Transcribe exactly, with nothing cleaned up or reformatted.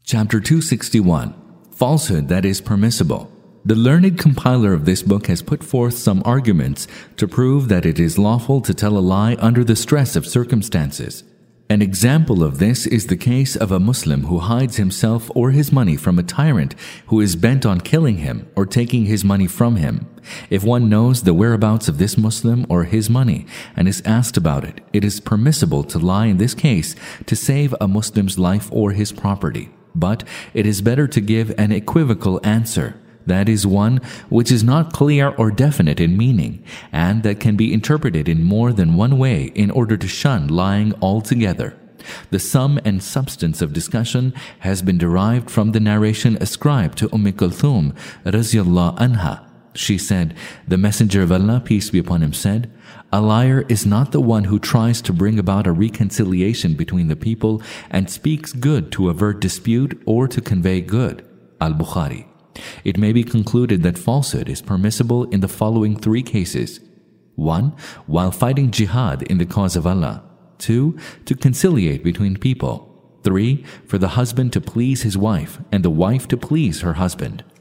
Chapter two sixty-one. Falsehood that is permissible. The learned compiler of this book has put forth some arguments to prove that it is lawful to tell a lie under the stress of circumstances. An example of this is the case of a Muslim who hides himself or his money from a tyrant who is bent on killing him or taking his money from him. If one knows the whereabouts of this Muslim or his money and is asked about it, it is permissible to lie in this case to save a Muslim's life or his property. But it is better to give an equivocal answer. That is one which is not clear or definite in meaning, and that can be interpreted in more than one way in order to shun lying altogether. The sum and substance of discussion has been derived from the narration ascribed to Umm Kulthum Raziyallahu Anha. She said, "The Messenger of Allah, peace be upon him, said, a liar is not the one who tries to bring about a reconciliation between the people and speaks good to avert dispute or to convey good." Al-Bukhari. It may be concluded that falsehood is permissible in the following three cases. one. While fighting jihad in the cause of Allah. two. To conciliate between people. three. For the husband to please his wife and the wife to please her husband.